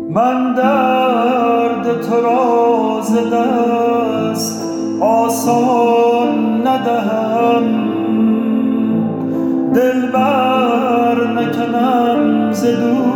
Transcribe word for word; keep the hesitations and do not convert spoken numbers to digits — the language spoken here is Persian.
من درد تو را ز دست آسان ندهم، دل بر نکنم ز دوست